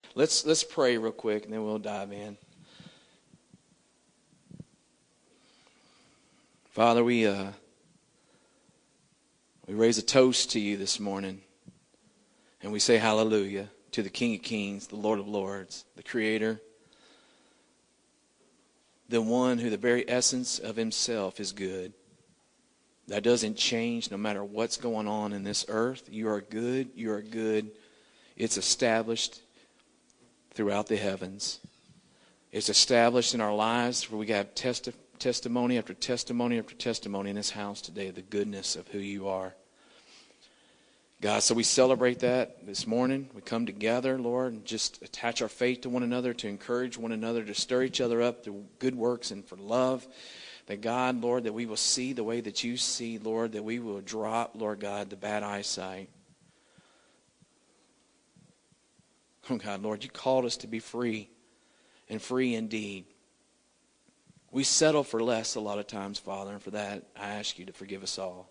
Let's pray real quick, and then we'll dive in. Father, we raise a toast to you this morning, and we say hallelujah to the King of Kings, the Lord of Lords, the Creator, the one who the very essence of himself is good. That doesn't change no matter what's going on in this earth. You are good. You are good. It's established throughout the heavens. It's established in our lives where we got testimony after testimony after testimony in this house today of the goodness of who you are. God, so we celebrate that this morning. We come together, Lord, and just attach our faith to one another, to encourage one another, to stir each other up through good works and for love. That God, Lord, that we will see the way that you see, Lord, that we will drop, Lord God, the bad eyesight. Oh God, Lord, you called us to be free, and free indeed. We settle for less a lot of times, Father, and for that I ask you to forgive us all.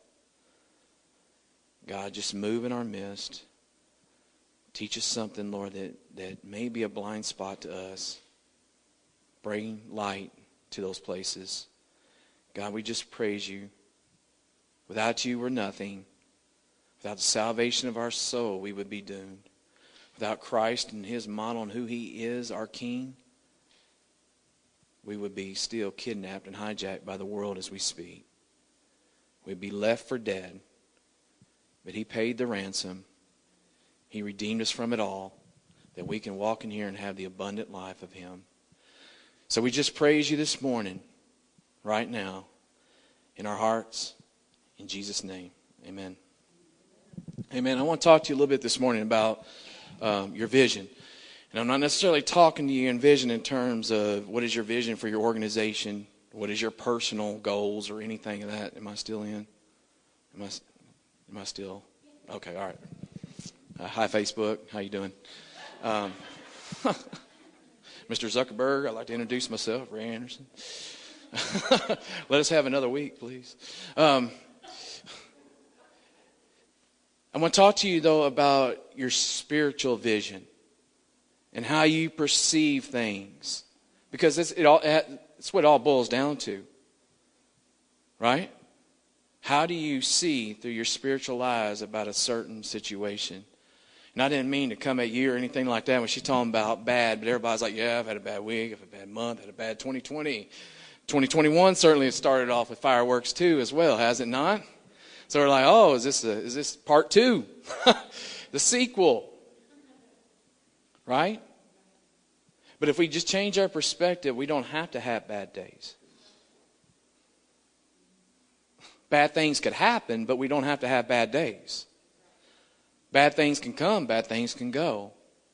God, just move in our midst. Teach us something, Lord, that may be a blind spot to us. Bring light to those places. God, we just praise you. Without you, we're nothing. Without the salvation of our soul, we would be doomed. Without Christ and his model and who he is, our King, we would be still kidnapped and hijacked by the world as we speak. We'd be left for dead. But he paid the ransom. He redeemed us from it all, that we can walk in here and have the abundant life of him. So we just praise you this morning, right now, in our hearts, in Jesus' name. Amen. Amen. I want to talk to you a little bit this morning about your vision. And I'm not necessarily talking to you in vision in terms of what is your vision for your organization, what is your personal goals or anything of that. Am I still in? Am I still? Okay, all right. Hi, Facebook. How you doing? Mr. Zuckerberg, I'd like to introduce myself, Ray Anderson. Let us have another week, please. I want to talk to you, though, about your spiritual vision and how you perceive things. Because it's what it all boils down to. Right? How do you see through your spiritual eyes about a certain situation? And I didn't mean to come at you or anything like that when she's talking about bad, but everybody's like, yeah, I've had a bad week, I've had a bad month, I've had a bad 2020. 2021 certainly has started off with fireworks too as well, has it not? So we're like, oh, is this part 2? The sequel. Right? But if we just change our perspective, we don't have to have bad days. Bad things could happen, but we don't have to have bad days. Bad things can come, bad things can go.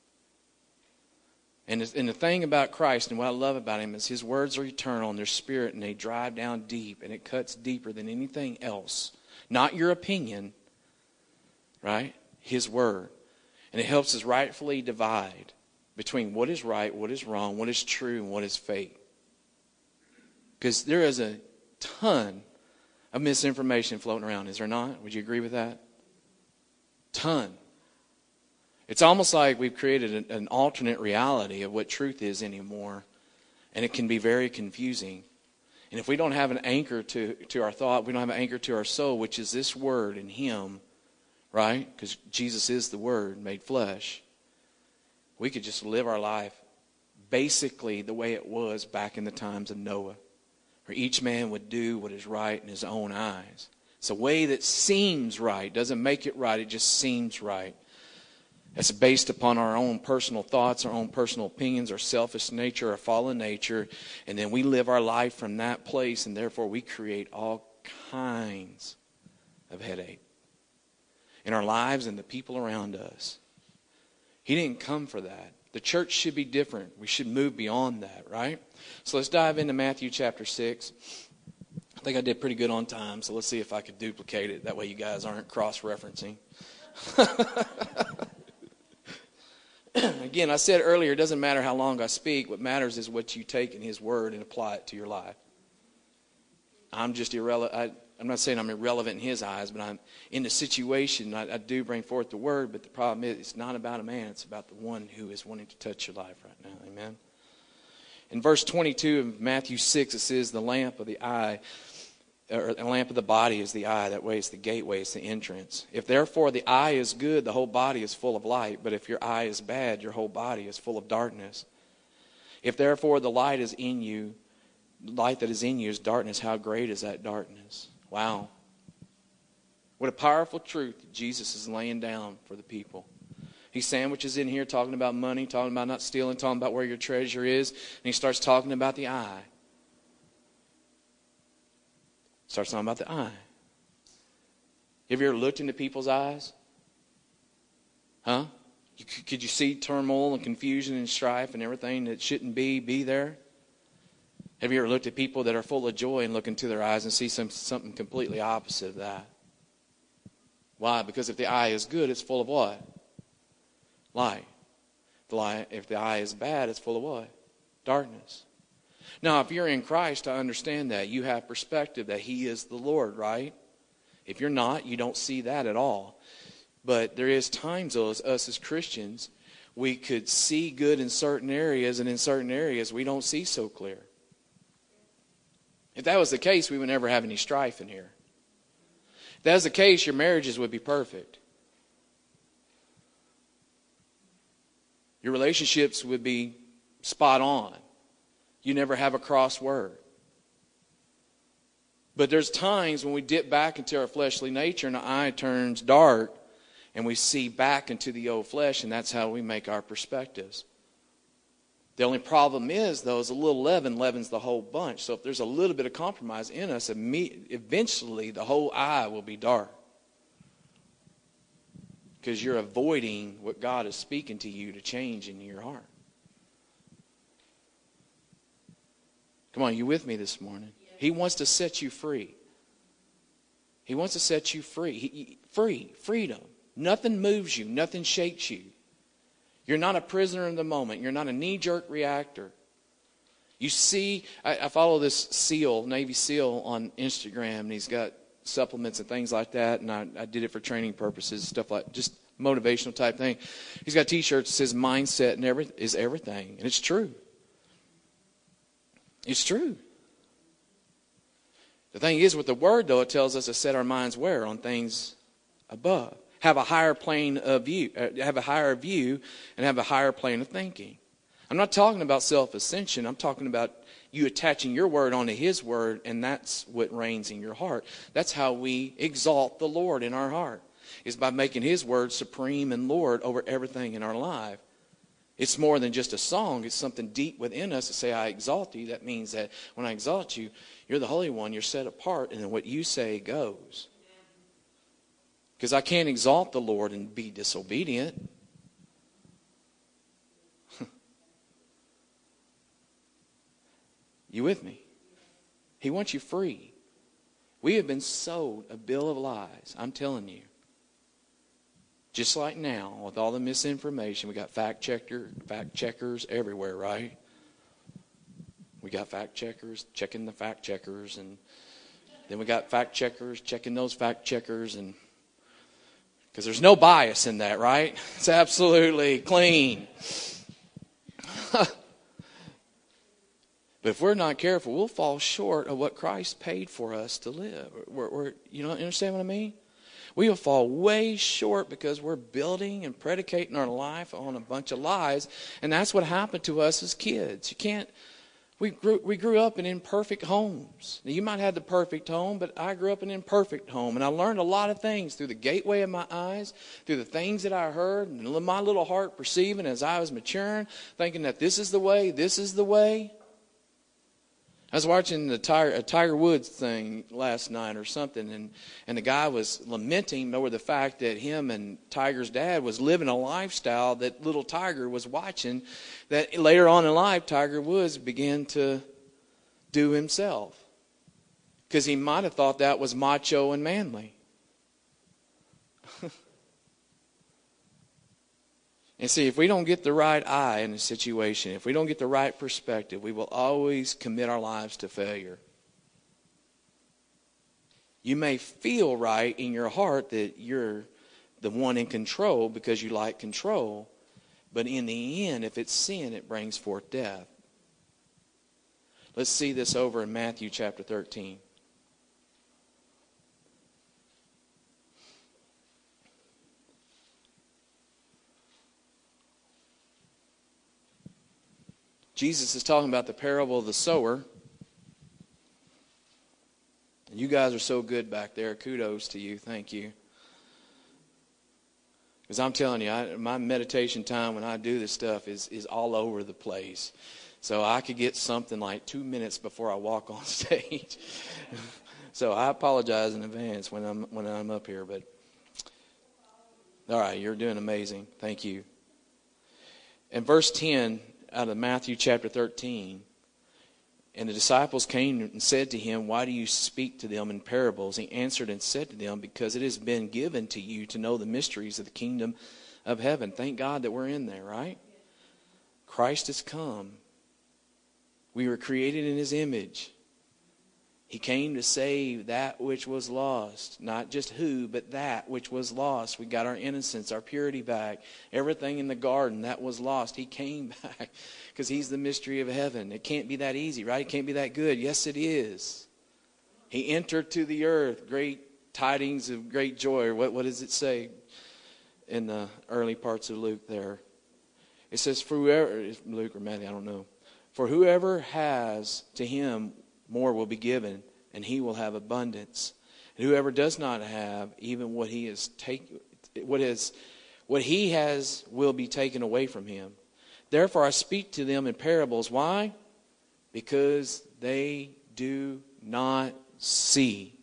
And the thing about Christ and what I love about him is his words are eternal and they're spirit and they drive down deep and it cuts deeper than anything else. Not your opinion, right? His word. And it helps us rightfully divide between what is right, what is wrong, what is true, and what is fake. Because there is a ton of misinformation floating around, is there not? Would you agree with that? Ton. It's almost like we've created an alternate reality of what truth is anymore, and it can be very confusing. And if we don't have an anchor to our thought, we don't have an anchor to our soul, which is this word in him, right? Because Jesus is the word made flesh. We could just live our life basically the way it was back in the times of Noah, where each man would do what is right in his own eyes. It's a way that seems right. Doesn't make it right. It just seems right. It's based upon our own personal thoughts, our own personal opinions, our selfish nature, our fallen nature. And then we live our life from that place, and therefore we create all kinds of headache in our lives and the people around us. He didn't come for that. The church should be different. We should move beyond that, right? So let's dive into Matthew chapter 6. I think I did pretty good on time, so let's see if I could duplicate it. That way you guys aren't cross-referencing. Again, I said earlier, it doesn't matter how long I speak. What matters is what you take in his word and apply it to your life. I'm just irrelevant. I'm not saying I'm irrelevant in his eyes, but I'm in the situation. I do bring forth the word, but the problem is it's not about a man. It's about the one who is wanting to touch your life right now. Amen. In verse 22 of Matthew 6, it says the lamp of the eye, or the lamp of the body is the eye. That way it's the gateway, it's the entrance. If therefore the eye is good, the whole body is full of light. But if your eye is bad, your whole body is full of darkness. If therefore the light is in you, the light that is in you is darkness, how great is that darkness? Wow. What a powerful truth that Jesus is laying down for the people. He sandwiches in here talking about money, talking about not stealing, talking about where your treasure is. And he starts talking about the eye. Starts talking about the eye. Have you ever looked into people's eyes? Huh? Could you see turmoil and confusion and strife and everything that shouldn't be there? Have you ever looked at people that are full of joy and look into their eyes and see something completely opposite of that? Why? Because if the eye is good, it's full of what? Light. If the eye is bad, it's full of what? Darkness. Now, if you're in Christ, I understand that. You have perspective that He is the Lord, right? If you're not, you don't see that at all. But there is times, though, as us as Christians, we could see good in certain areas, and in certain areas we don't see so clear. If that was the case, we would never have any strife in here. If that was the case, your marriages would be perfect. Your relationships would be spot on. You never have a cross word. But there's times when we dip back into our fleshly nature and the eye turns dark and we see back into the old flesh, and that's how we make our perspectives. The only problem is, though, is a little leaven leavens the whole bunch. So if there's a little bit of compromise in us, eventually the whole eye will be dark. Because you're avoiding what God is speaking to you to change in your heart. Come on, you with me this morning? He wants to set you free. He wants to set you free. Freedom. Nothing moves you. Nothing shakes you. You're not a prisoner in the moment. You're not a knee-jerk reactor. You see, I follow this SEAL, Navy SEAL on Instagram, and he's got supplements and things like that, and I did it for training purposes, stuff like just motivational type thing. He's got T-shirts that says mindset and is everything, and it's true. It's true. The thing is, with the Word, though, it tells us to set our minds where? On things above. Have a higher plane of view, have a higher view, and have a higher plane of thinking. I'm not talking about self-ascension. I'm talking about you attaching your word onto His word, and that's what reigns in your heart. That's how we exalt the Lord in our heart, is by making His word supreme and Lord over everything in our life. It's more than just a song. It's something deep within us to say, I exalt you. That means that when I exalt you, you're the Holy One. You're set apart, and then what you say goes. Because I can't exalt the Lord and be disobedient. You with me? He wants you free. We have been sold a bill of lies. I'm telling you. Just like now, with all the misinformation, we got fact checkers everywhere, right? We got fact checkers checking the fact checkers, and then we got fact checkers checking those fact checkers, and because there's no bias in that, right? It's absolutely clean. But if we're not careful, we'll fall short of what Christ paid for us to live. You understand what I mean? We will fall way short because we're building and predicating our life on a bunch of lies. And that's what happened to us as kids. We grew up in imperfect homes. Now, you might have the perfect home, but I grew up in an imperfect home. And I learned a lot of things through the gateway of my eyes, through the things that I heard, and my little heart perceiving as I was maturing, thinking that this is the way, this is the way. I was watching a Tiger Woods thing last night or something, and the guy was lamenting over the fact that him and Tiger's dad was living a lifestyle that little Tiger was watching, that later on in life Tiger Woods began to do himself. Because he might have thought that was macho and manly. And see, if we don't get the right eye in a situation, if we don't get the right perspective, we will always commit our lives to failure. You may feel right in your heart that you're the one in control because you like control. But in the end, if it's sin, it brings forth death. Let's see this over in Matthew chapter 13. Jesus is talking about the parable of the sower. And you guys are so good back there. Kudos to you. Thank you. Because I'm telling you, my meditation time when I do this stuff is all over the place. So I could get something like 2 minutes before I walk on stage. So I apologize in advance when I'm up here. But all right, you're doing amazing. Thank you. In verse 10 out of Matthew chapter 13, and the disciples came and said to him, "Why do you speak to them in parables?" He answered and said to them, "Because it has been given to you to know the mysteries of the kingdom of heaven." Thank God that we're in there, right? Christ has come. We were created in His image. He came to save that which was lost. Not just who, but that which was lost. We got our innocence, our purity back. Everything in the garden that was lost, He came back. Because He's the mystery of heaven. It can't be that easy, right? It can't be that good. Yes, it is. He entered to the earth. Great tidings of great joy. What does it say in the early parts of Luke there? It says, for whoever, Luke or Matthew, I don't know. For whoever has, to him more will be given, and he will have abundance. And whoever does not have, even what he has will be taken away from him. Therefore I speak to them in parables. Why? Because they do not see.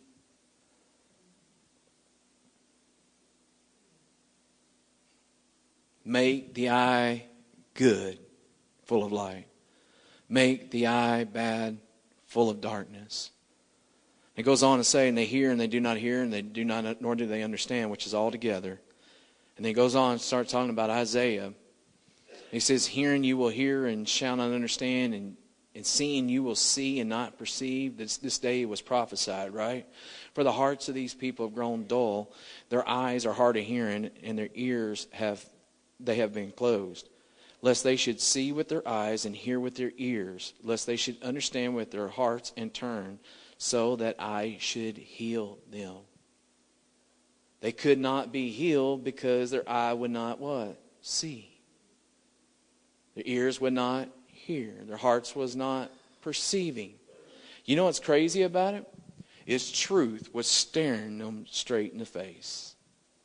Make the eye good, full of light. Make the eye bad, full of darkness. It goes on to say, and they hear and they do not hear, and they do not, nor do they understand, which is all together. And then it goes on and starts talking about Isaiah. He says, hearing you will hear and shall not understand, and seeing you will see and not perceive. This day was prophesied, right? For the hearts of these people have grown dull. Their eyes are hard of hearing, and their ears have been closed. Lest they should see with their eyes and hear with their ears, lest they should understand with their hearts and turn, so that I should heal them. They could not be healed because their eye would not what? See. Their ears would not hear. Their hearts was not perceiving. You know what's crazy about it? Is truth was staring them straight in the face.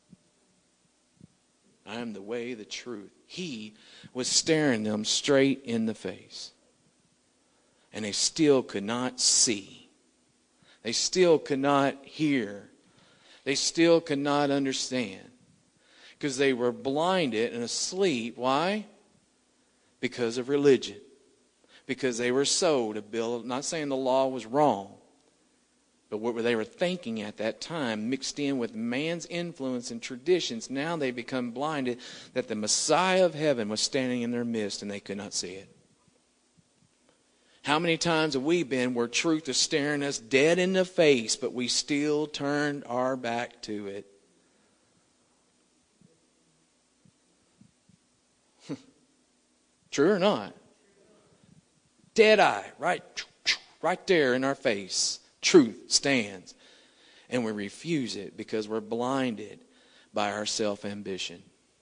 I am the way, the truth. He was staring them straight in the face. And they still could not see. They still could not hear. They still could not understand. Because they were blinded and asleep. Why? Because of religion. Because they were so to build, not saying the law was wrong, but what they were thinking at that time mixed in with man's influence and traditions. Now they become blinded that the Messiah of heaven was standing in their midst and they could not see it. How many times have we been where truth is staring us dead in the face, but we still turned our back to it? True or not? Dead eye, right there in our face. Truth stands. And we refuse it because we're blinded by our self-ambition.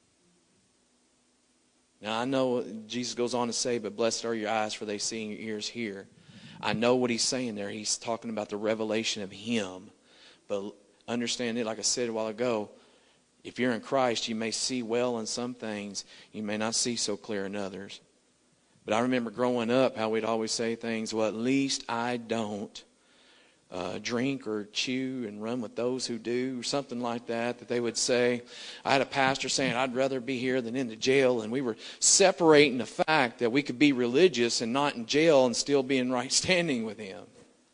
Now I know Jesus goes on to say, but blessed are your eyes for they see and your ears hear. I know what He's saying there. He's talking about the revelation of Him. But understand it, like I said a while ago, if you're in Christ, you may see well in some things. You may not see so clear in others. But I remember growing up how we'd always say things, well, at least I don't drink or chew and run with those who do, or something like that, that they would say. I had a pastor saying, I'd rather be here than in the jail. And we were separating the fact that we could be religious and not in jail and still be in right standing with Him.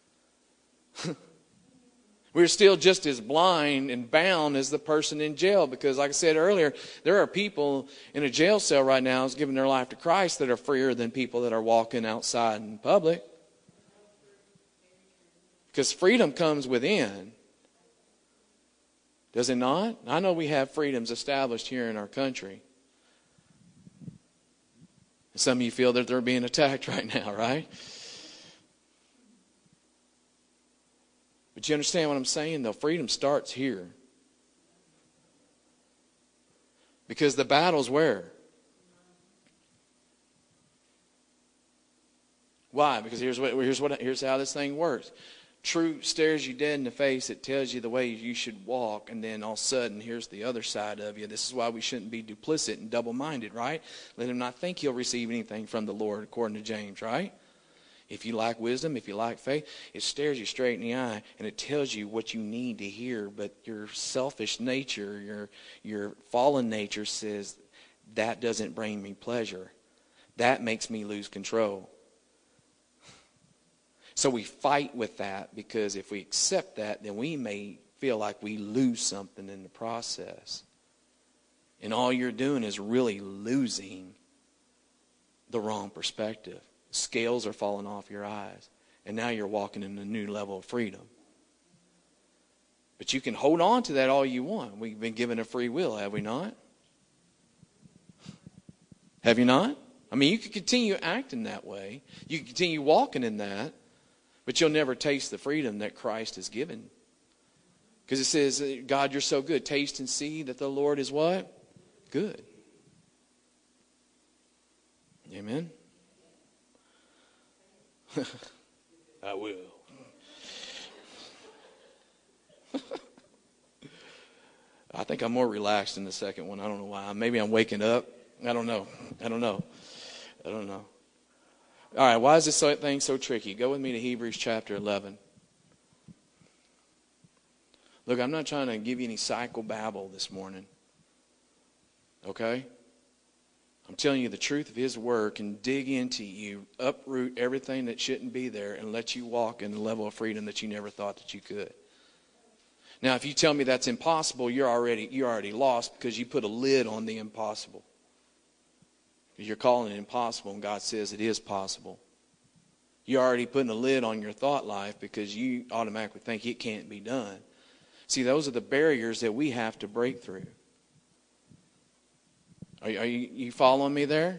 We're still just as blind and bound as the person in jail. Because like I said earlier, there are people in a jail cell right now who's giving their life to Christ that are freer than people that are walking outside in public. Because freedom comes within. Does it not? I know we have freedoms established here in our country. Some of you feel that they're being attacked right now, right? But you understand what I'm saying, though? Freedom starts here. Because the battle's where? Why? Because here's how this thing works. Truth stares you dead in the face. It tells you the way you should walk. And then all of a sudden, here's the other side of you. This is why we shouldn't be duplicit and double-minded, right? Let him not think he'll receive anything from the Lord, according to James, right? If you lack wisdom, if you lack faith, it stares you straight in the eye and it tells you what you need to hear. But your selfish nature, your fallen nature says, that doesn't bring me pleasure. That makes me lose control. So we fight with that, because if we accept that, then we may feel like we lose something in the process. And all you're doing is really losing the wrong perspective. Scales are falling off your eyes. And now you're walking in a new level of freedom. But you can hold on to that all you want. We've been given a free will, have we not? Have you not? I mean, you can continue acting that way. You can continue walking in that. But you'll never taste the freedom that Christ has given. Because it says, God, you're so good. Taste and see that the Lord is what? Good. Amen? I will. I think I'm more relaxed in the second one. I don't know why. Maybe I'm waking up. I don't know. All right, why is this thing so tricky? Go with me to Hebrews chapter 11. Look, I'm not trying to give you any psychobabble this morning. Okay? I'm telling you the truth of His Word can dig into you, uproot everything that shouldn't be there, and let you walk in a level of freedom that you never thought that you could. Now, if you tell me that's impossible, you're already lost, because you put a lid on the impossible. You're calling it impossible, and God says it is possible. You're already putting a lid on your thought life because you automatically think it can't be done. See, those are the barriers that we have to break through. Are you following me there?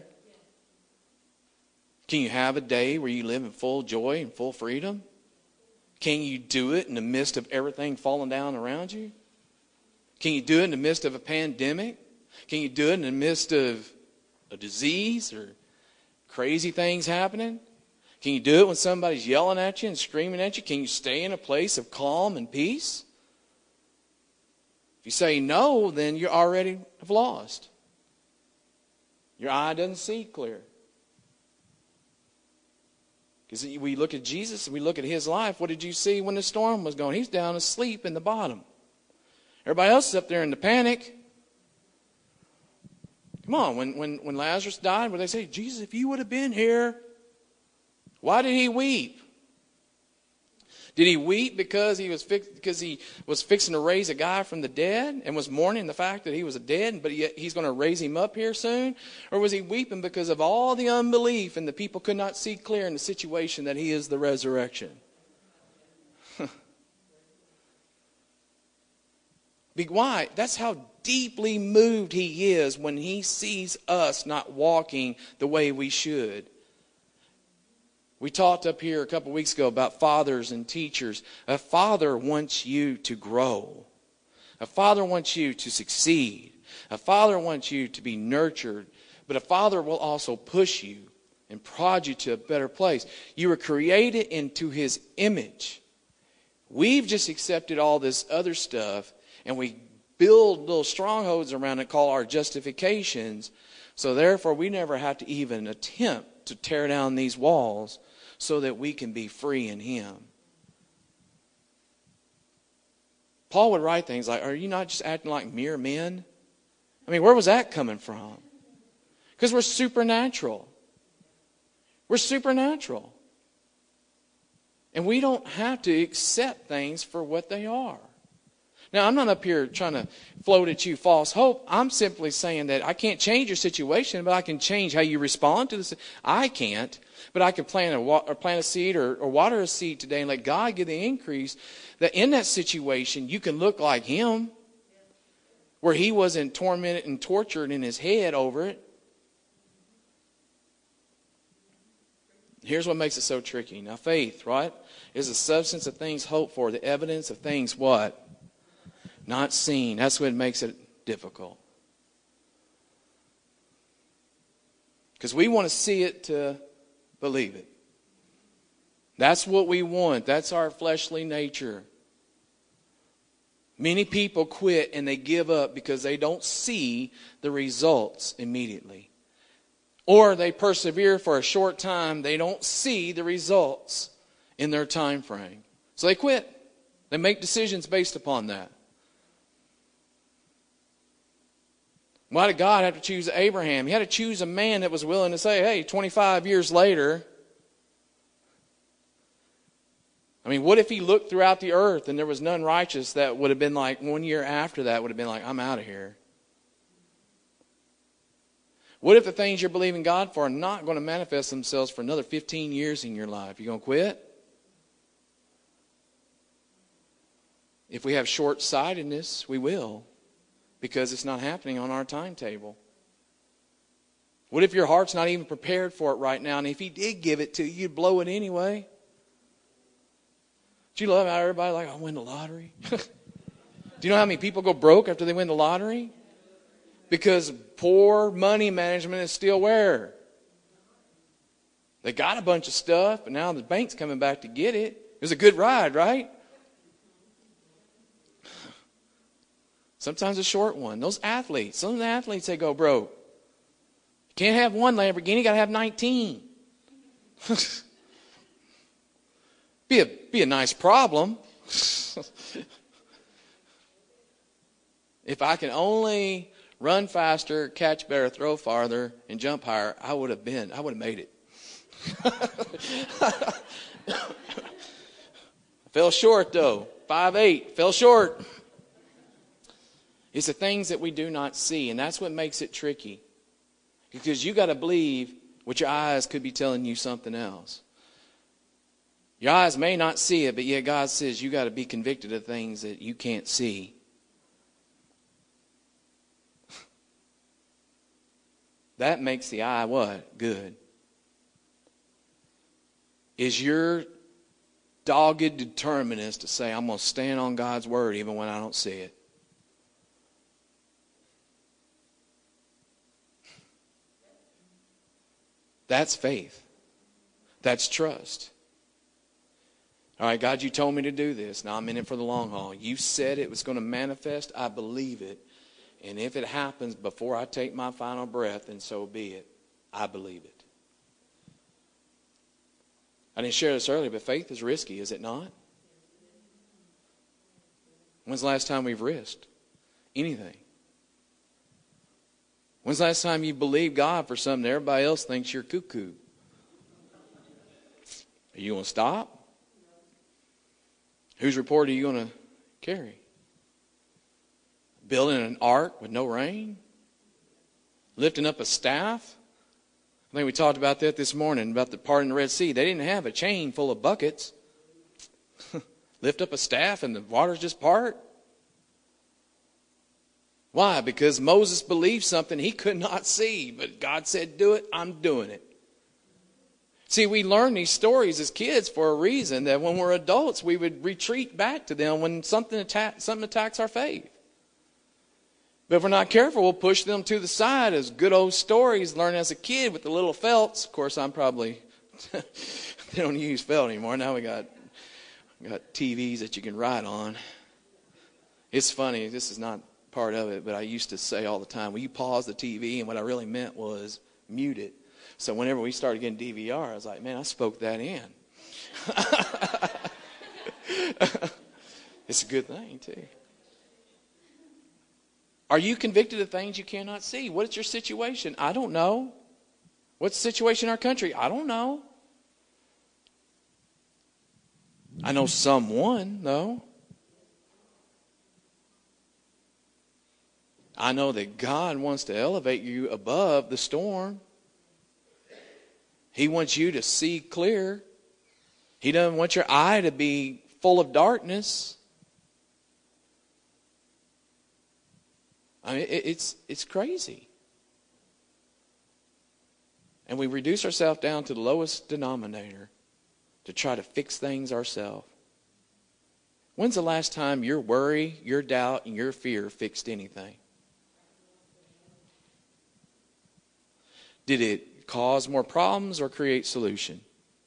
Can you have a day where you live in full joy and full freedom? Can you do it in the midst of everything falling down around you? Can you do it in the midst of a pandemic? Can you do it in the midst of a disease or crazy things happening? Can you do it when somebody's yelling at you and screaming at you? Can you stay in a place of calm and peace? If you say no, then you already have lost. Your eye doesn't see clear. Because we look at Jesus and we look at His life. What did you see when the storm was going? He's down asleep in the bottom. Everybody else is up there in the panic. Come on, when Lazarus died, where they say, Jesus, if you would have been here, why did he weep? Did he weep because he was fixing to raise a guy from the dead and was mourning the fact that he was dead, but yet he's going to raise him up here soon? Or was he weeping because of all the unbelief and the people could not see clear in the situation that He is the resurrection? Why? That's how deeply moved He is when He sees us not walking the way we should. We talked up here a couple weeks ago about fathers and teachers. A father wants you to grow. A father wants you to succeed. A father wants you to be nurtured. But a father will also push you and prod you to a better place. You were created into His image. We've just accepted all this other stuff, and we build little strongholds around it called our justifications. So therefore, we never have to even attempt to tear down these walls so that we can be free in Him. Paul would write things like, are you not just acting like mere men? I mean, where was that coming from? Because we're supernatural. We're supernatural. And we don't have to accept things for what they are. Now, I'm not up here trying to float at you false hope. I'm simply saying that I can't change your situation, but I can change how you respond to this. I can't, but I can plant a seed or water a seed today and let God give the increase. That in that situation, you can look like Him. where he wasn't tormented and tortured in his head over it. Here's what makes it so tricky. Now, faith, right, is the substance of things hoped for, the evidence of things what? Not seen. That's what makes it difficult. Because we want to see it to believe it. That's what we want. That's our fleshly nature. Many people quit and they give up because they don't see the results immediately. Or they persevere for a short time. They don't see the results in their time frame. So they quit. They make decisions based upon that. Why did God have to choose Abraham? He had to choose a man that was willing to say, hey, 25 years later, I mean, what if he looked throughout the earth and there was none righteous? That would have been like 1 year after that would have been like, I'm out of here. What if the things you're believing God for are not going to manifest themselves for another 15 years in your life? You going to quit? If we have short-sightedness, we will, because it's not happening on our timetable. What if your heart's not even prepared for it right now, and if he did give it to you, you'd blow it anyway? Do you love how everybody like, I win the lottery? Do you know how many people go broke after they win the lottery? Because poor money management is still where? They got a bunch of stuff, but now the bank's coming back to get it. It was a good ride, right? Sometimes a short one. Those athletes, some of the athletes, they go broke. You can't have one Lamborghini, you got to have 19. Be a nice problem. If I can only run faster, catch better, throw farther, and jump higher, I would have made it. Fell short though. 5'8", fell short. It's the things that we do not see, and that's what makes it tricky. Because you got to believe what your eyes could be telling you something else. Your eyes may not see it, but yet God says you got to be convicted of things that you can't see. That makes the eye what? Good. Is your dogged determinedness to say, I'm going to stand on God's word even when I don't see it. That's faith. That's trust. All right, God, you told me to do this. Now I'm in it for the long haul. You said it was going to manifest. I believe it. And if it happens before I take my final breath, then so be it. I believe it. I didn't share this earlier, but faith is risky, is it not? When's the last time we've risked anything? When's the last time you believed God for something that everybody else thinks you're cuckoo? Are you going to stop? Whose report are you going to carry? Building an ark with no rain? Lifting up a staff? I think we talked about that this morning, about the part in the Red Sea. They didn't have a chain full of buckets. Lift up a staff and the waters just part? Why? Because Moses believed something he could not see, but God said, do it, I'm doing it. See, we learn these stories as kids for a reason, that when we're adults, we would retreat back to them when something attacks our faith. But if we're not careful, we'll push them to the side as good old stories learned as a kid with the little felts. Of course, I'm probably, they don't use felt anymore. Now we got TVs that you can write on. It's funny, this is not part of it, but I used to say all the time, will you pause the TV? And what I really meant was mute it. So whenever we started getting DVR, I was like, man, I spoke that in. It's a good thing, too. Are you convicted of things you cannot see? What is your situation? I don't know. What's the situation in our country? I don't know. I know someone, though. I know that God wants to elevate you above the storm. He wants you to see clear. He doesn't want your eye to be full of darkness. I mean, it's crazy. And we reduce ourselves down to the lowest denominator to try to fix things ourselves. When's the last time your worry, your doubt, and your fear fixed anything? Did it cause more problems or create solution?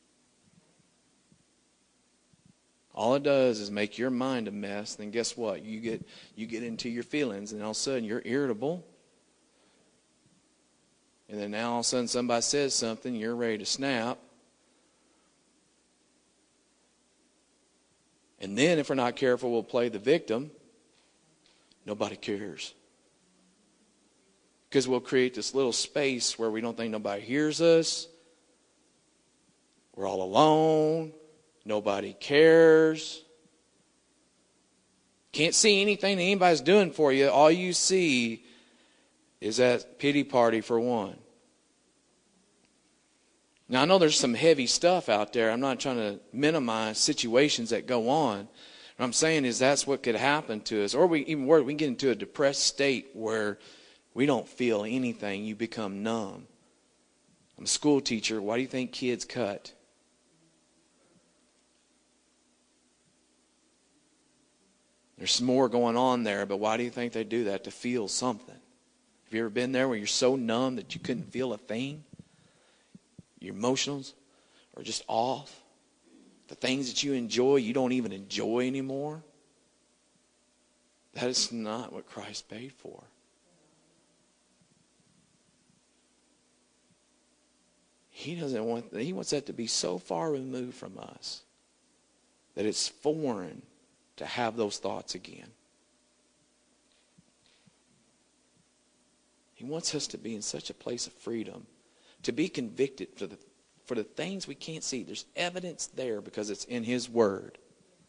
All it does is make your mind a mess. Then guess what? You get into your feelings, and all of a sudden you're irritable. And then now all of a sudden somebody says something, you're ready to snap. And then if we're not careful, we'll play the victim. Nobody cares. Because we'll create this little space where we don't think nobody hears us. We're all alone. Nobody cares. Can't see anything that anybody's doing for you. All you see is that pity party for one. Now, I know there's some heavy stuff out there. I'm not trying to minimize situations that go on. What I'm saying is that's what could happen to us. Or we can get into a depressed state where we don't feel anything. You become numb. I'm a school teacher. Why do you think kids cut? There's more going on there, but why do you think they do that? To feel something. Have you ever been there where you're so numb that you couldn't feel a thing? Your emotions are just off. The things that you enjoy, you don't even enjoy anymore. That is not what Christ paid for. He wants that to be so far removed from us that it's foreign to have those thoughts again. He wants us to be in such a place of freedom, to be convicted for the things we can't see. There's evidence there because it's in His Word.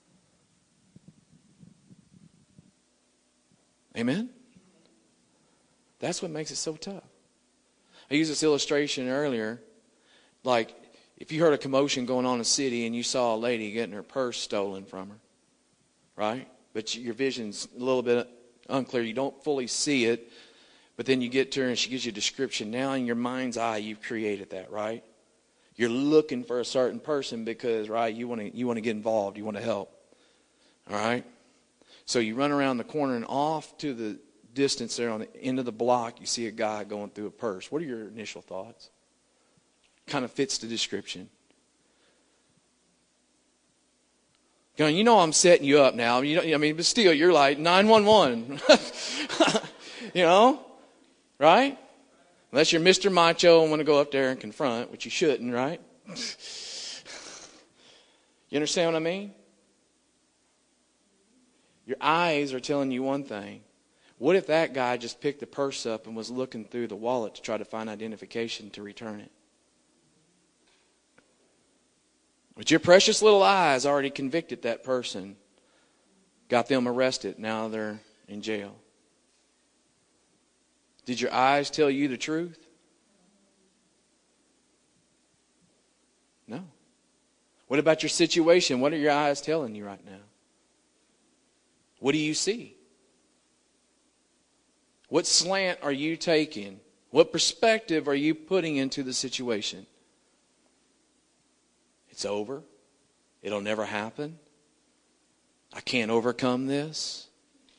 Amen? That's what makes it so tough. I used this illustration earlier. Like, if you heard a commotion going on in the city and you saw a lady getting her purse stolen from her, right? But your vision's a little bit unclear. You don't fully see it. But then you get to her and she gives you a description. Now in your mind's eye, you've created that, right? You're looking for a certain person because, right, you want to get involved. You want to help. All right? So you run around the corner and off to the distance there on the end of the block, you see a guy going through a purse. What are your initial thoughts? Kind of fits the description. Going, you know I'm setting you up now. But still, you're like 911. You know? Right? Unless you're Mr. Macho and want to go up there and confront, which you shouldn't, right? You understand what I mean? Your eyes are telling you one thing. What if that guy just picked the purse up and was looking through the wallet to try to find identification to return it? But your precious little eyes already convicted that person, got them arrested. Now they're in jail. Did your eyes tell you the truth? No. What about your situation? What are your eyes telling you right now? What do you see? What slant are you taking? What perspective are you putting into the situation? It's over. It'll never happen. I can't overcome this.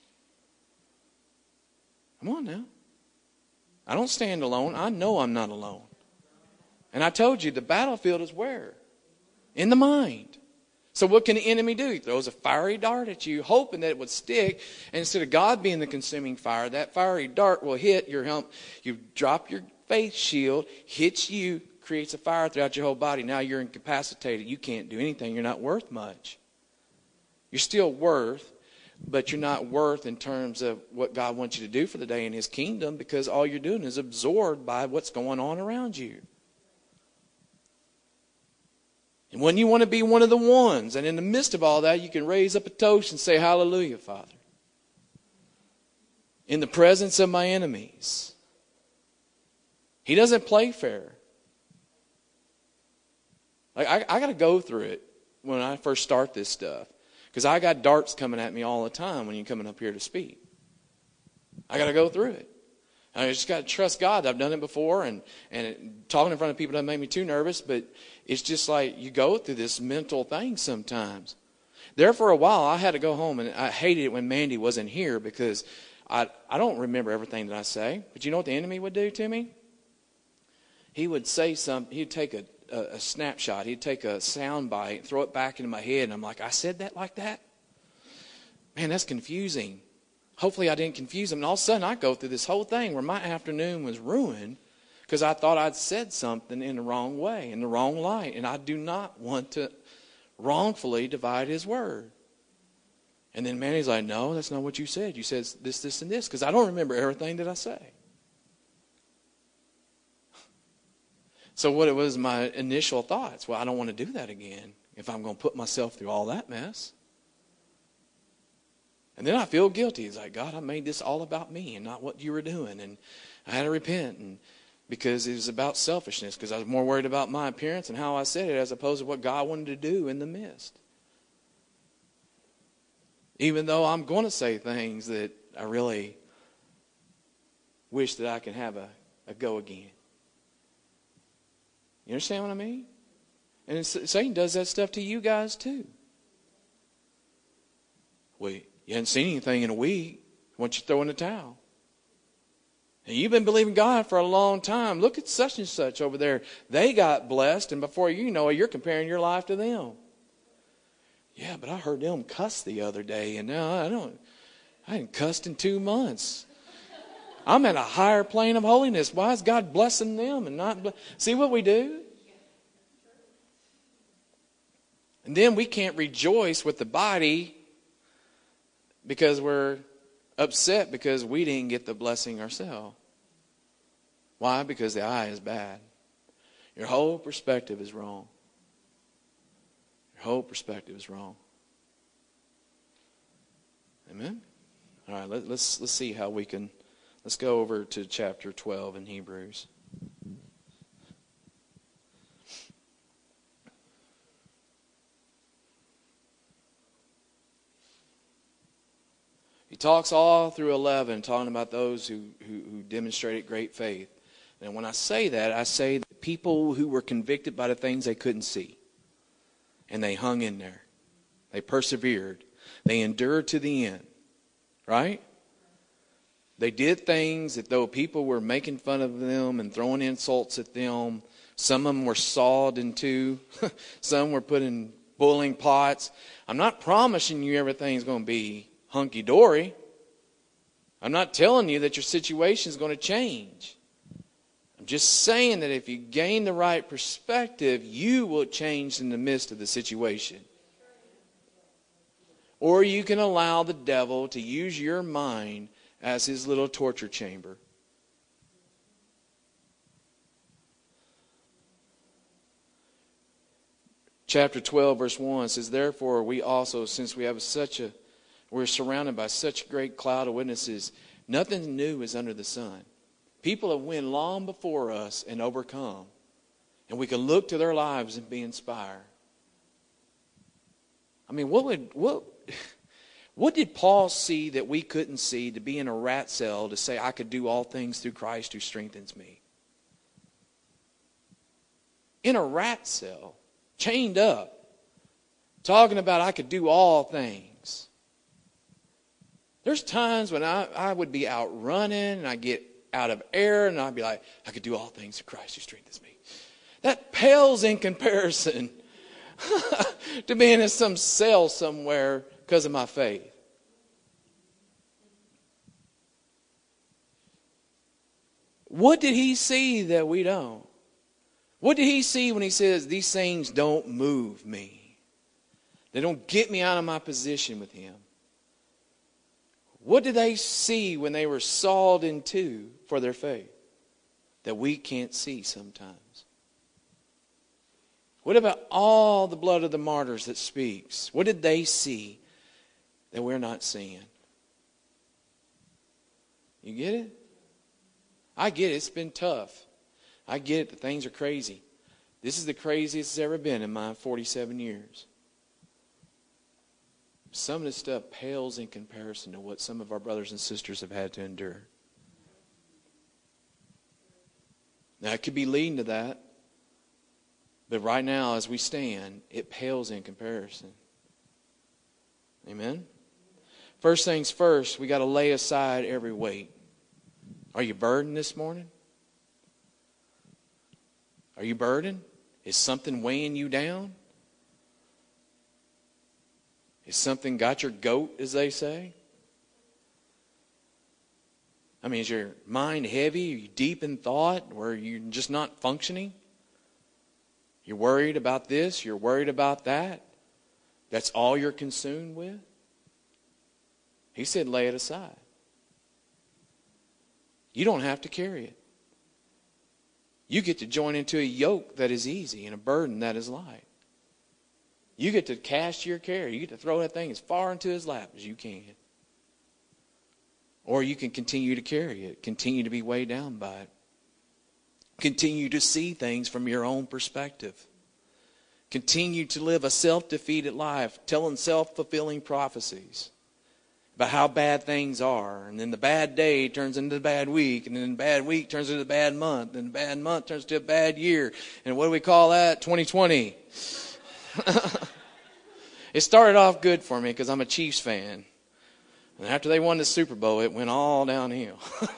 Come on now. I don't stand alone. I know I'm not alone. And I told you the battlefield is where? In the mind. So what can the enemy do? He throws a fiery dart at you, hoping that it would stick. And instead of God being the consuming fire, that fiery dart will hit your helmet. You drop your faith shield, hits you, creates a fire throughout your whole body. Now you're incapacitated. You can't do anything. You're not worth much. You're still worth, but you're not worth in terms of what God wants you to do for the day in His kingdom, because all you're doing is absorbed by what's going on around you. And when you want to be one of the ones, and in the midst of all that, you can raise up a toast and say, hallelujah, Father. In the presence of my enemies. He doesn't play fair. Like I got to go through it when I first start this stuff. Because I got darts coming at me all the time when you're coming up here to speak. I got to go through it. I just got to trust God. I've done it before, and talking in front of people doesn't make me too nervous, but it's just like you go through this mental thing sometimes. There for a while, I had to go home, and I hated it when Mandy wasn't here because I don't remember everything that I say. But you know what the enemy would do to me? He would say something. He'd take a snapshot. He'd take a sound bite, throw it back into my head, and I'm like, I said that like that? Man, that's confusing. Hopefully I didn't confuse him. And all of a sudden I go through this whole thing where my afternoon was ruined because I thought I'd said something in the wrong way, in the wrong light. And I do not want to wrongfully divide his word. And then Manny's like, no, that's not what you said. You said this, this, and this, because I don't remember everything that I say. So what it was my initial thoughts, well, I don't want to do that again if I'm going to put myself through all that mess. And then I feel guilty. It's like, God, I made this all about me and not what you were doing. And I had to repent because it was about selfishness, because I was more worried about my appearance and how I said it as opposed to what God wanted to do in the midst. Even though I'm going to say things that I really wish that I could have a go again. You understand what I mean? And Satan does that stuff to you guys too. You hadn't seen anything in a week. Why don't you throw in the towel? And you've been believing God for a long time. Look at such and such over there. They got blessed, and before you know it, you're comparing your life to them. Yeah, but I heard them cuss the other day, and now I hadn't cussed in 2 months. I'm at a higher plane of holiness. Why is God blessing them and not see what we do? And then we can't rejoice with the body because we're upset because we didn't get the blessing ourselves. Why? Because the eye is bad. Your whole perspective is wrong. Your whole perspective is wrong. Amen? All right, let's see how we can. Let's go over to chapter 12 in Hebrews. He talks all through 11, talking about those who demonstrated great faith. And when I say that, I say that people who were convicted by the things they couldn't see. And they hung in there. They persevered. They endured to the end. Right? They did things that though people were making fun of them and throwing insults at them, some of them were sawed in two. Some were put in boiling pots. I'm not promising you everything's going to be hunky-dory. I'm not telling you that your situation is going to change. I'm just saying that if you gain the right perspective, you will change in the midst of the situation. Or you can allow the devil to use your mind as his little torture chamber. Chapter 12, verse 1 says, therefore we also, since we're surrounded by such a great cloud of witnesses, nothing new is under the sun. People have went long before us and overcome. And we can look to their lives and be inspired. I mean, what did Paul see that we couldn't see to be in a rat cell to say, I could do all things through Christ who strengthens me? In a rat cell, chained up, talking about I could do all things. There's times when I would be out running and I get out of air and I'd be like, I could do all things through Christ who strengthens me. That pales in comparison to being in some cell somewhere because of my faith. What did he see that we don't? What did he see when he says, these things don't move me? They don't get me out of my position with him. What did they see when they were sawed in two for their faith that we can't see sometimes? What about all the blood of the martyrs that speaks? What did they see that we're not seeing? You get it? I get it. It's been tough. I get it that things are crazy. This is the craziest it's ever been in my 47 years. Some of this stuff pales in comparison to what some of our brothers and sisters have had to endure. Now, it could be leading to that. But right now, as we stand, it pales in comparison. Amen? First things first, we got to lay aside every weight. Are you burdened this morning? Are you burdened? Is something weighing you down? Is something got your goat, as they say? I mean, is your mind heavy? Are you deep in thought where you're just not functioning? You're worried about this, you're worried about that. That's all you're consumed with? He said, lay it aside. You don't have to carry it. You get to join into a yoke that is easy and a burden that is light. You get to cast your care. You get to throw that thing as far into his lap as you can. Or you can continue to carry it, continue to be weighed down by it. Continue to see things from your own perspective. Continue to live a self-defeated life, telling self-fulfilling prophecies about how bad things are. And then the bad day turns into the bad week. And then the bad week turns into the bad month. And the bad month turns into a bad year. And what do we call that? 2020. It started off good for me because I'm a Chiefs fan. And after they won the Super Bowl, it went all downhill.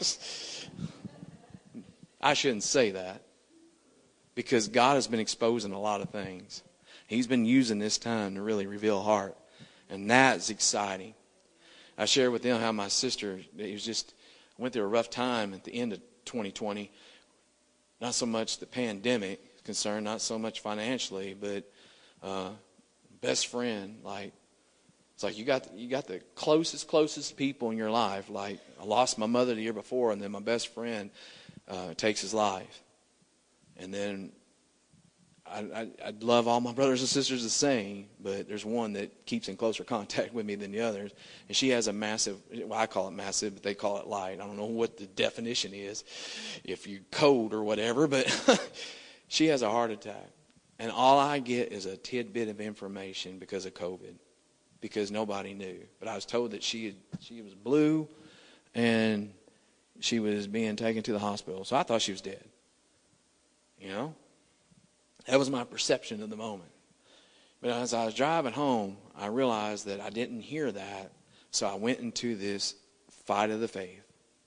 I shouldn't say that, because God has been exposing a lot of things. He's been using this time to really reveal heart. And that's exciting. I shared with them how my sister, went through a rough time at the end of 2020. Not so much the pandemic is concerned, not so much financially, but best friend, it's like you got the closest people in your life. Like, I lost my mother the year before, and then my best friend takes his life. And then I'd love all my brothers and sisters the same, but there's one that keeps in closer contact with me than the others. And she has a massive, well, I call it massive, but they call it light. I don't know what the definition is, if you code or whatever, but she has a heart attack. And all I get is a tidbit of information because of COVID, because nobody knew. But I was told that she was blue and she was being taken to the hospital. So I thought she was dead. You know? That was my perception of the moment. But as I was driving home, I realized that I didn't hear that. So I went into this fight of the faith.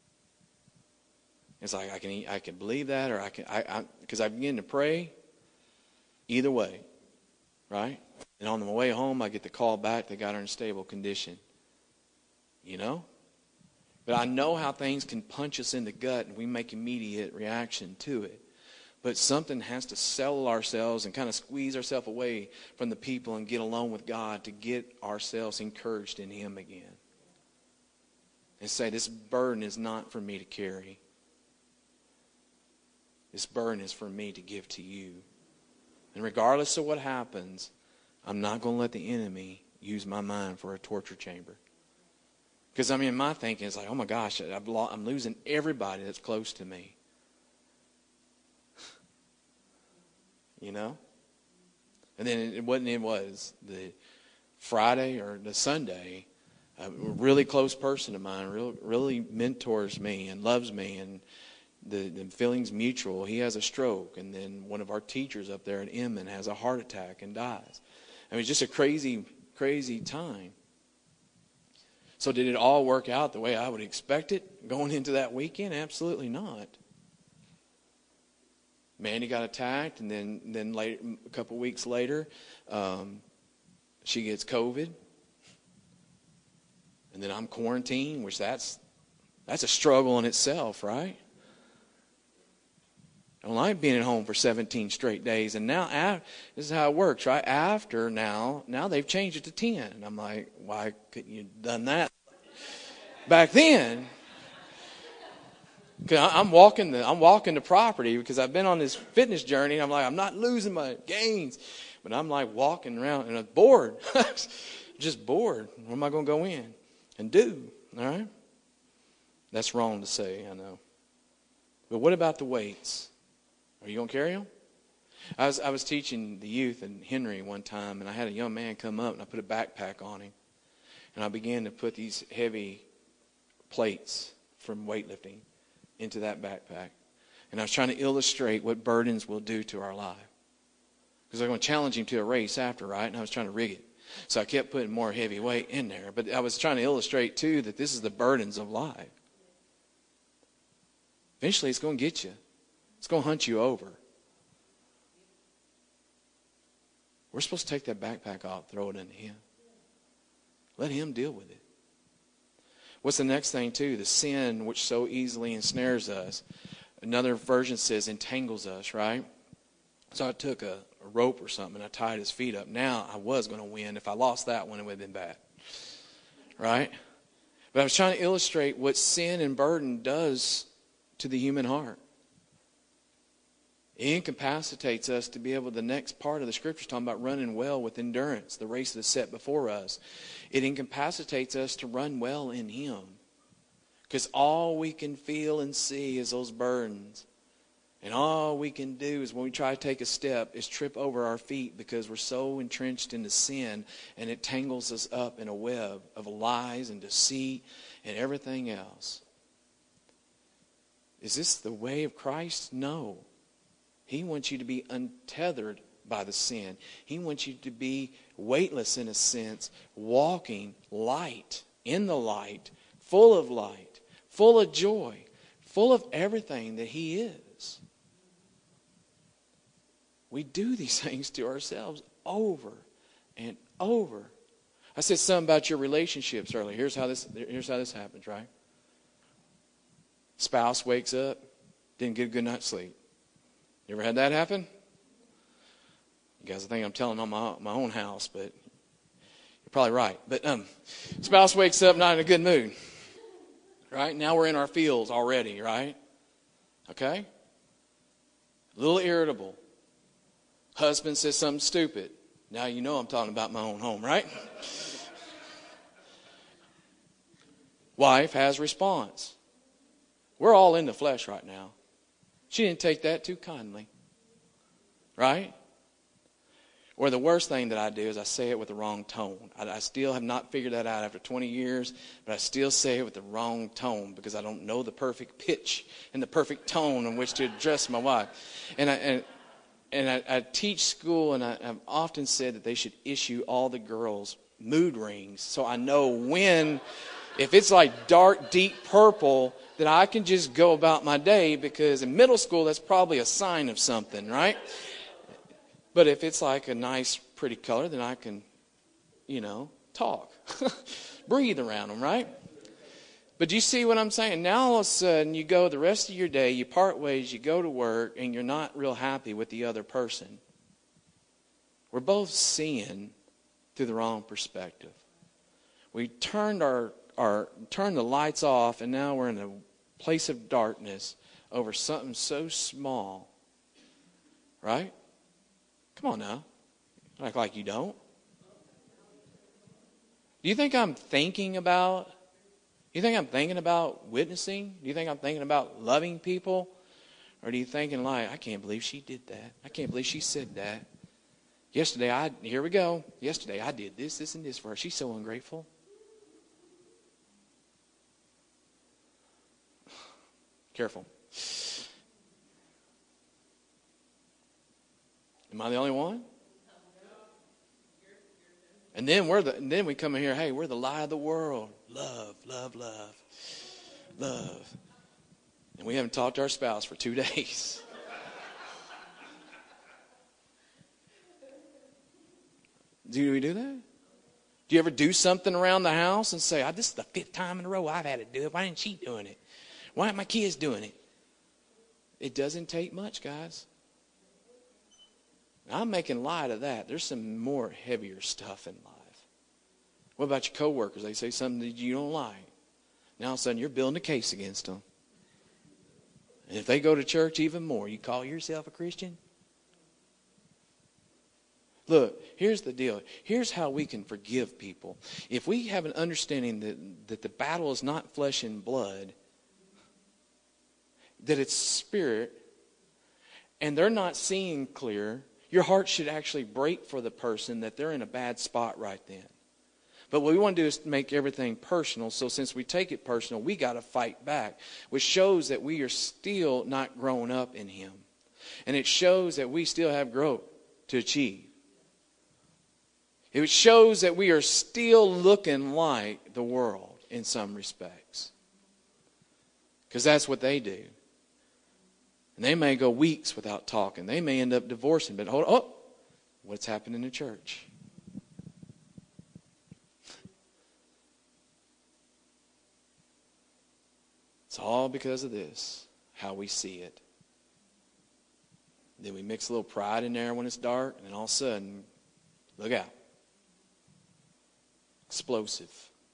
It's like I can believe that, or because I began to pray. Either way, right? And on the way home, I get the call back. They got her in stable condition. You know? But I know how things can punch us in the gut, and we make immediate reaction to it. But something has to settle ourselves and kind of squeeze ourselves away from the people and get alone with God to get ourselves encouraged in Him again. And say, this burden is not for me to carry. This burden is for me to give to you. And regardless of what happens, I'm not going to let the enemy use my mind for a torture chamber. Because, my thinking is like, oh my gosh, I'm losing everybody that's close to me. You know? And then it was the Friday or the Sunday, a really close person of mine really mentors me and loves me, and the feeling's mutual. He has a stroke, and then one of our teachers up there at Inman has a heart attack and dies. It's just a crazy, crazy time. So did it all work out the way I would expect it going into that weekend? Absolutely not. Mandy got attacked, and then later, a couple weeks later, she gets COVID. And then I'm quarantined, which that's a struggle in itself, right? I don't like being at home for 17 straight days. And now, this is how it works, right? After now they've changed it to 10. And I'm like, why couldn't you have done that back then? Because I'm walking the property because I've been on this fitness journey. I'm like, I'm not losing my gains. But I'm like walking around and I'm bored. Just bored. What am I going to go in and do? All right? That's wrong to say, I know. But what about the weights? Are you going to carry them? I was teaching the youth in Henry one time, and I had a young man come up, and I put a backpack on him. And I began to put these heavy plates from weightlifting into that backpack. And I was trying to illustrate what burdens will do to our life. Because I'm going to challenge him to a race after, right? And I was trying to rig it. So I kept putting more heavy weight in there. But I was trying to illustrate, too, that this is the burdens of life. Eventually, it's going to get you. It's going to hunt you over. We're supposed to take that backpack off, throw it into him. Let him deal with it. What's the next thing, too? The sin which so easily ensnares us. Another version says entangles us, right? So I took a rope or something and I tied his feet up. Now I was going to win. If I lost that one, it would have been bad. Right? But I was trying to illustrate what sin and burden does to the human heart. It incapacitates us to be able, the next part of the scripture talking about running well with endurance, the race that is set before us. It incapacitates us to run well in him. Because all we can feel and see is those burdens. And all we can do is when we try to take a step is trip over our feet because we're so entrenched into sin and it tangles us up in a web of lies and deceit and everything else. Is this the way of Christ? No. He wants you to be untethered by the sin. He wants you to be weightless in a sense, walking light, in the light, full of joy, full of everything that he is. We do these things to ourselves over and over. I said something about your relationships earlier. Here's how this happens, right? Spouse wakes up, didn't get a good night's sleep. You ever had that happen? You guys think I'm telling on my own house, but you're probably right. But spouse wakes up not in a good mood. Right? Now we're in our feels already, right? Okay? A little irritable. Husband says something stupid. Now you know I'm talking about my own home, right? Wife has response. We're all in the flesh right now. She didn't take that too kindly. Right? Or the worst thing that I do is I say it with the wrong tone. I still have not figured that out after 20 years, but I still say it with the wrong tone because I don't know the perfect pitch and the perfect tone in which to address my wife. And I teach school, and I've often said that they should issue all the girls mood rings so I know when, if it's like dark, deep purple, that I can just go about my day because in middle school that's probably a sign of something, right? But if it's like a nice, pretty color, then I can, talk. Breathe around them, right? But do you see what I'm saying? Now all of a sudden you go the rest of your day, you part ways, you go to work, and you're not real happy with the other person. We're both seeing through the wrong perspective. We turned turned the lights off, and now we're in a place of darkness over something so small. Right? Come on now. Act like you don't. Do you think I'm thinking about witnessing? Do you think I'm thinking about loving people? Or do you thinking like, I can't believe she did that. I can't believe she said that. Yesterday I did this, and this for her. She's so ungrateful. Careful. Am I the only one? And then then we come in here, hey, we're the light of the world. Love, love, love. Love. And we haven't talked to our spouse for 2 days. Do we do that? Do you ever do something around the house and say, this is the 5th time in a row I've had to do it. Why isn't she doing it? Why aren't my kids doing it? It doesn't take much, guys. I'm making light of that. There's some more heavier stuff in life. What about your coworkers? They say something that you don't like. Now all of a sudden you're building a case against them. And if they go to church even more, you call yourself a Christian? Look, here's the deal. Here's how we can forgive people. If we have an understanding that the battle is not flesh and blood, that it's spirit, and they're not seeing clear, your heart should actually break for the person that they're in a bad spot right then. But what we want to do is make everything personal. So since we take it personal, we got to fight back, which shows that we are still not grown up in him. And it shows that we still have growth to achieve. It shows that we are still looking like the world in some respects. Because that's what they do. And they may go weeks without talking. They may end up divorcing. But hold on. Oh, what's happened in the church? It's all because of this, how we see it. Then we mix a little pride in there when it's dark, and then all of a sudden, look out. Explosive.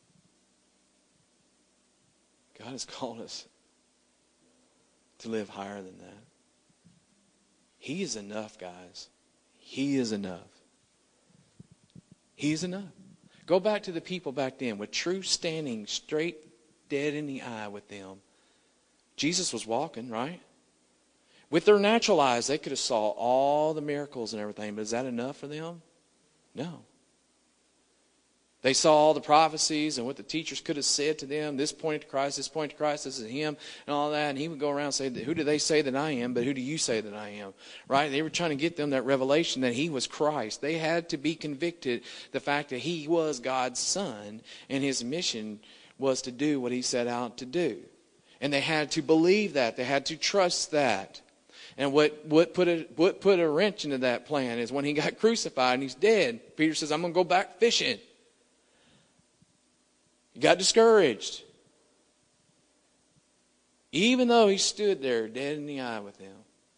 God has called us to live higher than that. He is enough, guys. He is enough. He is enough. Go back to the people back then with truth standing straight dead in the eye with them. Jesus was walking, right? With their natural eyes, they could have saw all the miracles and everything, but is that enough for them? No. They saw all the prophecies and what the teachers could have said to them. This pointed to Christ, this pointed to Christ, this is him, and all that. And he would go around and say, who do they say that I am, but who do you say that I am? Right? They were trying to get them that revelation that he was Christ. They had to be convicted the fact that he was God's son, and his mission was to do what he set out to do. And they had to believe that. They had to trust that. And what put a wrench into that plan is when he got crucified and he's dead. Peter says, I'm going to go back fishing. He got discouraged. Even though he stood there dead in the eye with them.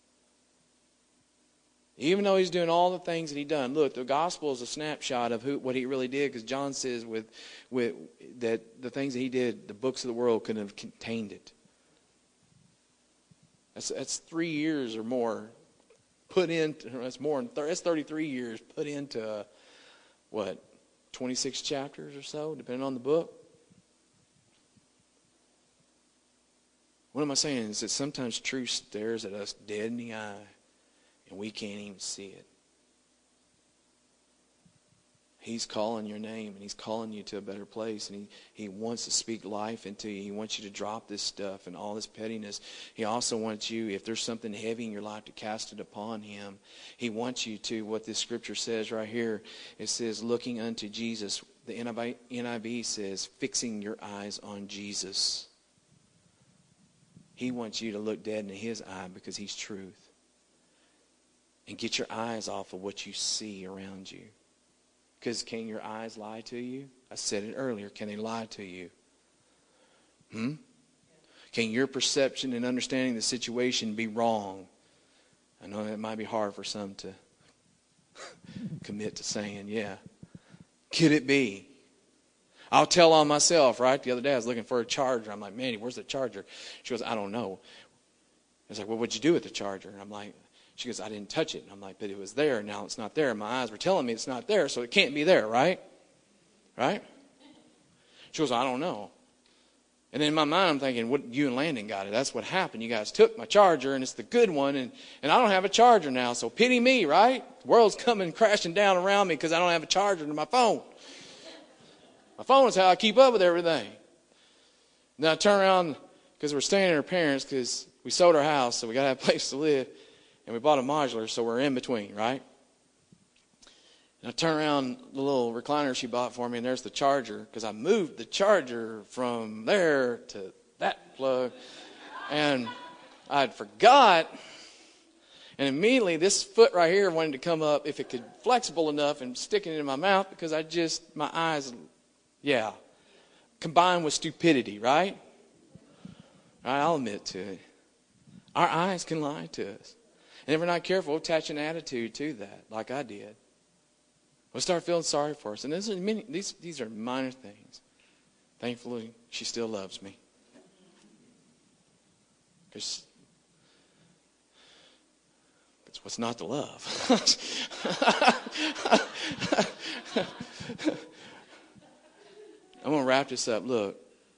Even though he's doing all the things that he done. Look, the gospel is a snapshot of what he really did, because John says with that the things that he did, the books of the world couldn't have contained it. That's 3 years or more put into. That's 33 years put into 26 chapters or so, depending on the book. What am I saying is that sometimes truth stares at us dead in the eye, and we can't even see it. He's calling your name, and he's calling you to a better place, and he wants to speak life into you. He wants you to drop this stuff and all this pettiness. He also wants you, if there's something heavy in your life, to cast it upon him. He wants you to, what this scripture says right here, it says, looking unto Jesus. The NIV says, fixing your eyes on Jesus. He wants you to look dead in his eye because he's truth. And get your eyes off of what you see around you. Because can your eyes lie to you? I said it earlier. Can they lie to you? Can your perception and understanding the situation be wrong? I know that might be hard for some to commit to saying, yeah. Could it be? I'll tell on myself, right? The other day I was looking for a charger. I'm like, Mandy, where's the charger? She goes, I don't know. I was like, well, what'd you do with the charger? And I'm like, she goes, I didn't touch it. And I'm like, but it was there. Now it's not there. My eyes were telling me it's not there, so it can't be there, right? Right? She goes, I don't know. And then in my mind, I'm thinking, what, you and Landon got it. That's what happened. You guys took my charger, and it's the good one, and I don't have a charger now, so pity me, right? The world's coming crashing down around me because I don't have a charger to my phone. My phone is how I keep up with everything. Now I turn around, because we're staying at our parents, because we sold our house, so we got to have a place to live. And we bought a modular, so we're in between, right? And I turn around the little recliner she bought for me, and there's the charger, because I moved the charger from there to that plug. And I'd forgot. And immediately this foot right here wanted to come up, if it could, flexible enough, and stick it in my mouth, because my eyes, combined with stupidity, right? I'll admit to it. Our eyes can lie to us. And if we're not careful, we'll attach an attitude to that, like I did. We'll start feeling sorry for us. And these are minor things. Thankfully, she still loves me. Because it's what's not to love. I'm going to wrap this up. Look,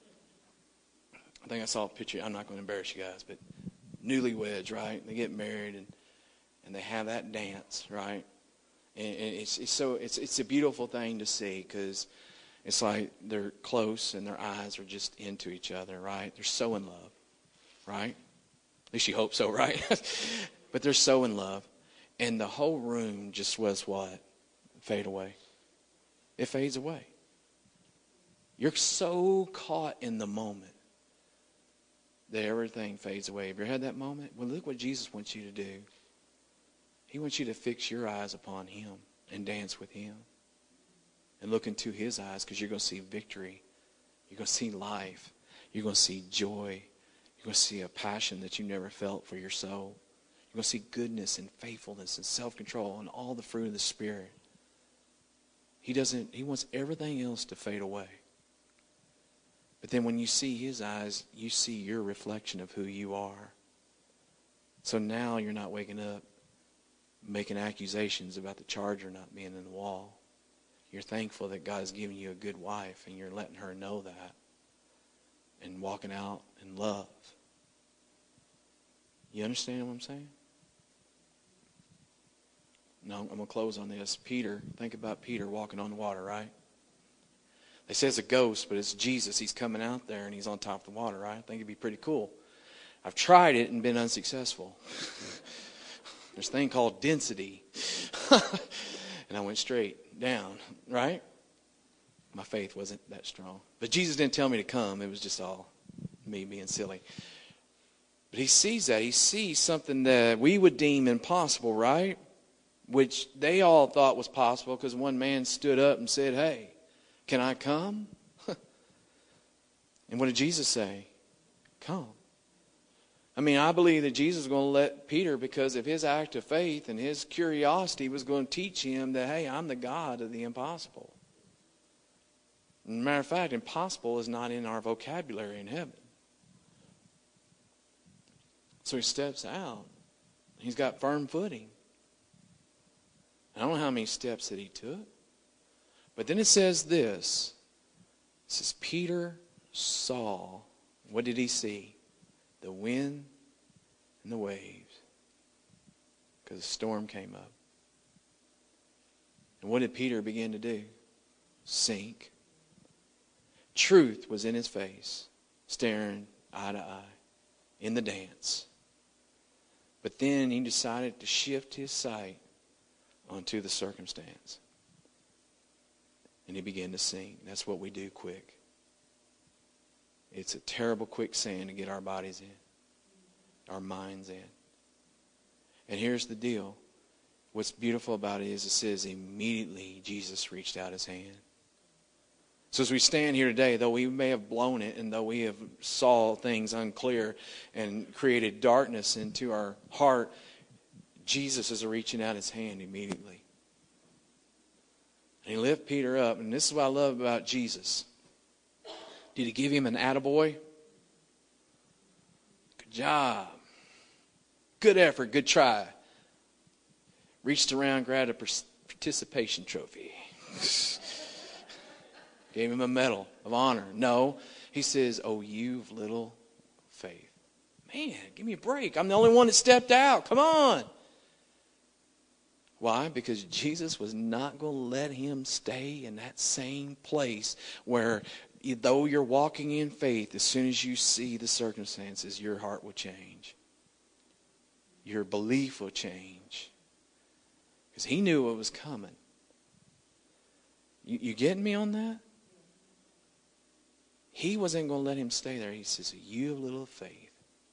I think I saw a picture. I'm not going to embarrass you guys, but newlyweds, right? They get married and they have that dance, right? And it's a beautiful thing to see, because It's like they're close and their eyes are just into each other, right? They're so in love, right? At least you hope so, right? But they're so in love. And the whole room just was what? Fade away. It fades away. You're so caught in the moment that everything fades away. Have you ever had that moment? Well, look what Jesus wants you to do. He wants you to fix your eyes upon Him and dance with Him. And look into His eyes, because you're going to see victory. You're going to see life. You're going to see joy. You're going to see a passion that you never felt for your soul. You're going to see goodness and faithfulness and self-control and all the fruit of the Spirit. He wants everything else to fade away. But then when you see His eyes, you see your reflection of who you are. So now you're not waking up making accusations about the charger not being in the wall. You're thankful that God has given you a good wife, and you're letting her know that and walking out in love. You understand what I'm saying? No, I'm going to close on this. Peter, think about Peter walking on the water, right? They say it's a ghost, but it's Jesus. He's coming out there, and he's on top of the water, right? I think it'd be pretty cool. I've tried it and been unsuccessful. There's a thing called density. And I went straight down, right? My faith wasn't that strong. But Jesus didn't tell me to come. It was just all me being silly. But he sees that. He sees something that we would deem impossible, right? Which they all thought was possible, because one man stood up and said, "Hey, can I come?" And what did Jesus say? Come. I mean, I believe that Jesus was going to let Peter, because of his act of faith and his curiosity, was going to teach him that, hey, I'm the God of the impossible. As a matter of fact, impossible is not in our vocabulary in heaven. So he steps out. He's got firm footing. I don't know how many steps that he took. But then it says this. It says, Peter saw. What did he see? The wind and the waves. Because the storm came up. And what did Peter begin to do? Sink. Truth was in his face, staring eye to eye in the dance. But then he decided to shift his sight onto the circumstance. And he began to sink. That's what we do quick. It's a terrible quicksand to get our bodies in, our minds in. And here's the deal. What's beautiful about it is it says immediately Jesus reached out his hand. So as we stand here today, though we may have blown it, and though we have saw things unclear and created darkness into our heart, Jesus is reaching out his hand immediately. And he lifted Peter up, and this is what I love about Jesus. Did he give him an attaboy? Good job. Good effort, good try. Reached around, grabbed a participation trophy. Gave him a medal of honor. No. He says, "Oh, you've little faith." Man, give me a break. I'm the only one that stepped out. Come on. Why? Because Jesus was not going to let him stay in that same place where, though you're walking in faith, as soon as you see the circumstances, your heart will change. Your belief will change. Because he knew what was coming. You getting me on that? He wasn't going to let him stay there. He says, "You have little faith.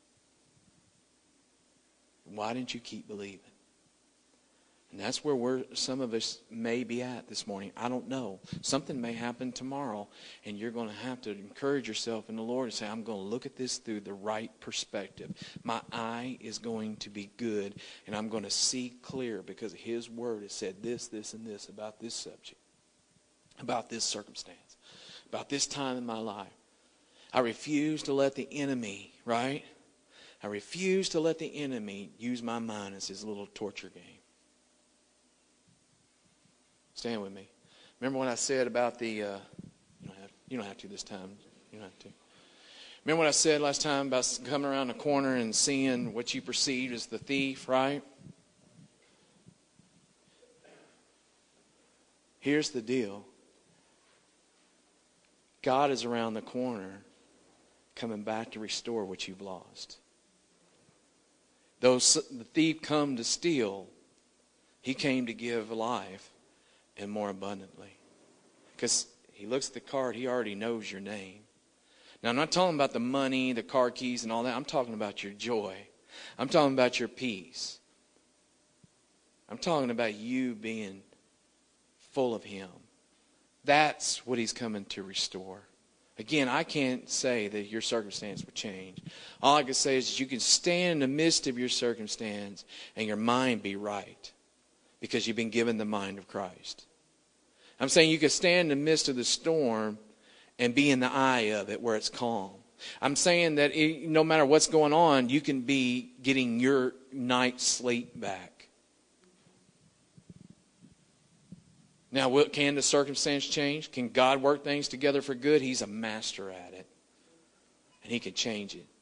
Why didn't you keep believing?" And that's where some of us may be at this morning. I don't know. Something may happen tomorrow, and you're going to have to encourage yourself in the Lord and say, "I'm going to look at this through the right perspective. My eye is going to be good, and I'm going to see clear because his word has said this, this, and this about this subject, about this circumstance, about this time in my life." I refuse to let the enemy, right? I refuse to let the enemy use my mind as his little torture game. Stand with me. Remember what I said about the, you don't have to this time. You don't have to. Remember what I said last time about coming around the corner and seeing what you perceived as the thief, right? Here's the deal. God is around the corner coming back to restore what you've lost. Though the thief come to steal, he came to give life and more abundantly. Because he looks at the card, he already knows your name. Now, I'm not talking about the money, the car keys, and all that. I'm talking about your joy. I'm talking about your peace. I'm talking about you being full of him. That's what he's coming to restore. Again, I can't say that your circumstance would change. All I can say is that you can stand in the midst of your circumstance and your mind be right because you've been given the mind of Christ. I'm saying you can stand in the midst of the storm and be in the eye of it where it's calm. I'm saying that no matter what's going on, you can be getting your night's sleep back. Now, can the circumstance change? Can God work things together for good? He's a master at it. And he can change it.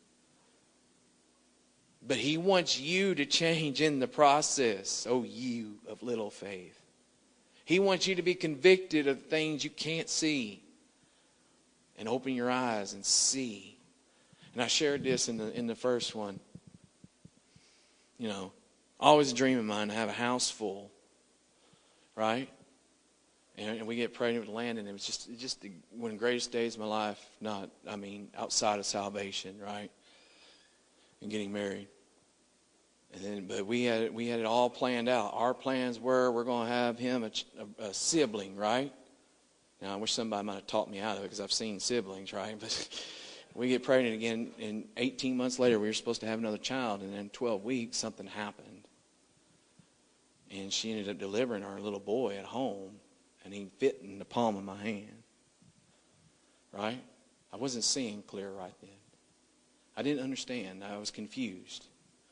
But he wants you to change in the process, oh you of little faith. He wants you to be convicted of things you can't see. And open your eyes and see. And I shared this in the first one. You know, always a dream of mine to have a house full. Right? And we get pregnant with Landon. It was just one of the greatest days of my life. Outside of salvation, right? And getting married. But we had it all planned out. Our plans were we're going to have him a sibling, right? Now, I wish somebody might have taught me out of it because I've seen siblings, right? But we get pregnant again, and 18 months later, we were supposed to have another child, and in 12 weeks, something happened. And she ended up delivering our little boy at home, and he fit in the palm of my hand, right? I wasn't seeing clear right then. I didn't understand. I was confused.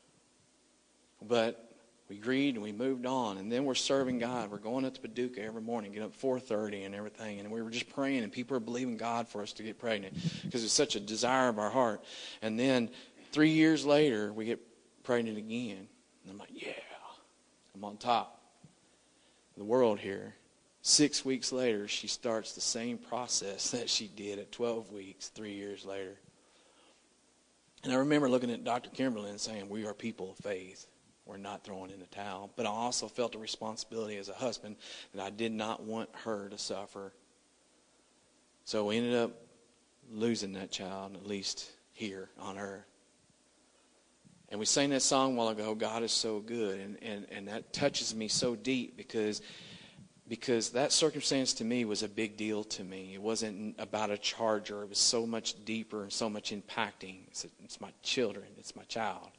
But we agreed and we moved on. And then we're serving God. We're going up to Paducah every morning, get up 4:30 and everything. And we were just praying, and people are believing God for us to get pregnant because it's such a desire of our heart. And then 3 years later, we get pregnant again. And I'm like, yeah, I'm on top of the world here. 6 weeks later, she starts the same process that she did at 12 weeks, 3 years later. And I remember looking at Dr. Kimberly and saying, we are people of faith. We're not throwing in the towel. But I also felt a responsibility as a husband that I did not want her to suffer. So we ended up losing that child, at least here on earth. And we sang that song a while ago, God is so good. And that touches me so deep because that circumstance to me was a big deal to me. It wasn't about a charger. It was so much deeper and so much impacting. It's my children. It's my child.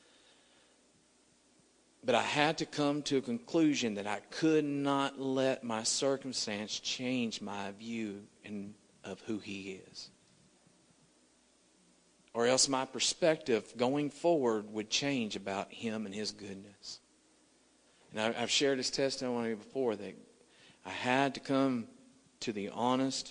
But I had to come to a conclusion that I could not let my circumstance change my view of who he is. Or else my perspective going forward would change about him and his goodness. And I've shared this testimony before that I had to come to the honest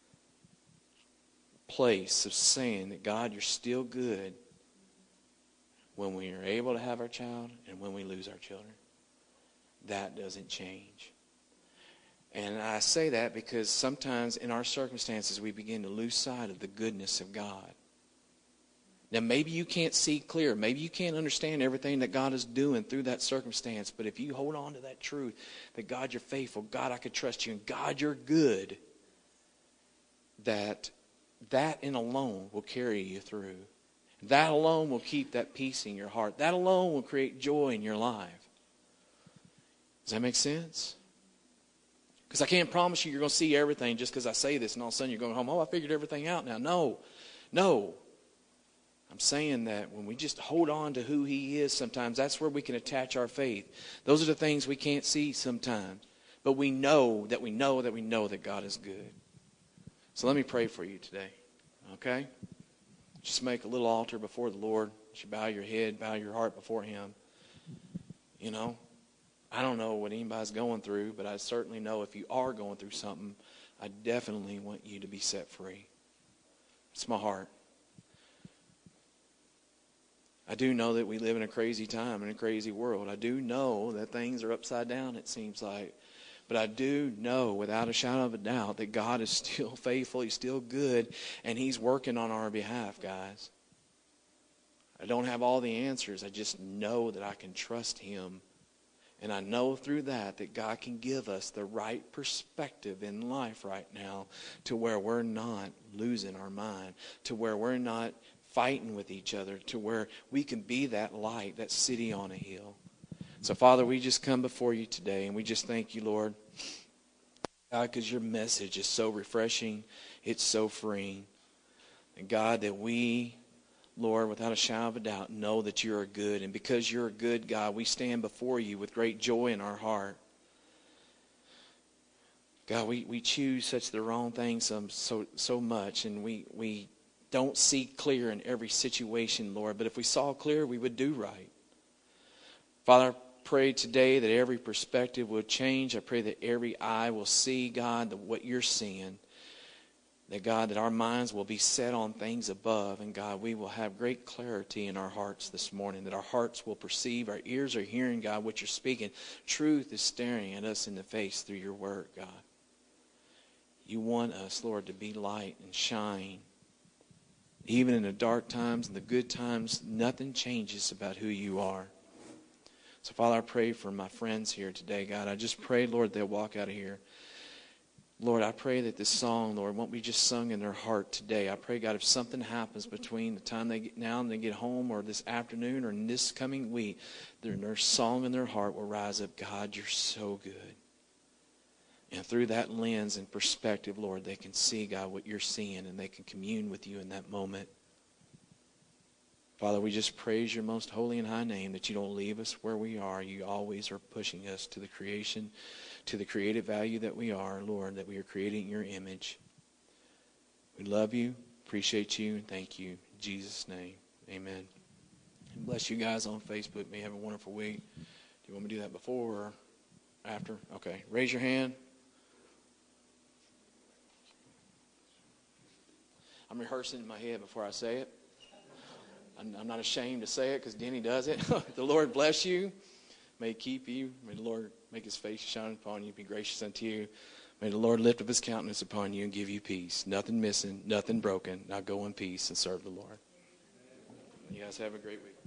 place of saying that, God, you're still good when we are able to have our child and when we lose our children. That doesn't change. And I say that because sometimes in our circumstances we begin to lose sight of the goodness of God. Now maybe you can't see clear. Maybe you can't understand everything that God is doing through that circumstance. But if you hold on to that truth, that God, you're faithful, God, I could trust you, and God, you're good, that in alone will carry you through. That alone will keep that peace in your heart. That alone will create joy in your life. Does that make sense? Because I can't promise you you're going to see everything just because I say this and all of a sudden you're going home, I figured everything out now. No. I'm saying that when we just hold on to who he is sometimes, that's where we can attach our faith. Those are the things we can't see sometimes. But we know that God is good. So let me pray for you today. Okay? Just make a little altar before the Lord. You should bow your head, bow your heart before him. You know, I don't know what anybody's going through, but I certainly know if you are going through something, I definitely want you to be set free. It's my heart. I do know that we live in a crazy time, in a crazy world. I do know that things are upside down, it seems like. But I do know without a shadow of a doubt that God is still faithful. He's still good. And He's working on our behalf, guys. I don't have all the answers. I just know that I can trust Him. And I know through that God can give us the right perspective in life right now to where we're not losing our mind, to where we're not fighting with each other, to where we can be that light, that city on a hill. So, Father, we just come before you today, and we just thank you, Lord, God, because your message is so refreshing. It's so freeing. And, God, that we, Lord, without a shadow of a doubt, know that you are good. And because you're a good God, we stand before you with great joy in our heart. God, we choose such the wrong things so much, and we don't see clear in every situation, Lord. But if we saw clear, we would do right. Father, I pray today that every perspective will change. I pray that every eye will see, God, what you're seeing. That, God, that our minds will be set on things above. And, God, we will have great clarity in our hearts this morning. That our hearts will perceive, our ears are hearing, God, what you're speaking. Truth is staring at us in the face through your word, God. You want us, Lord, to be light and shine. Even in the dark times and the good times, nothing changes about who you are. So, Father, I pray for my friends here today, God. I just pray, Lord, they'll walk out of here. Lord, I pray that this song, Lord, won't be just sung in their heart today. I pray, God, if something happens between the time they get now and they get home, or this afternoon, or in this coming week, their song in their heart will rise up. God, you're so good. And through that lens and perspective, Lord, they can see, God, what you're seeing, and they can commune with you in that moment. Father, we just praise your most holy and high name that you don't leave us where we are. You always are pushing us to the creation, to the creative value that we are, Lord, that we are creating your image. We love you, appreciate you, and thank you. In Jesus' name, amen. And bless you guys on Facebook. May you have a wonderful week. Do you want me to do that before or after? Okay, raise your hand. I'm rehearsing in my head before I say it. I'm not ashamed to say it because Denny does it. The Lord bless you. May he keep you. May the Lord make his face shine upon you, be gracious unto you. May the Lord lift up his countenance upon you and give you peace. Nothing missing, nothing broken. Now go in peace and serve the Lord. You guys have a great week.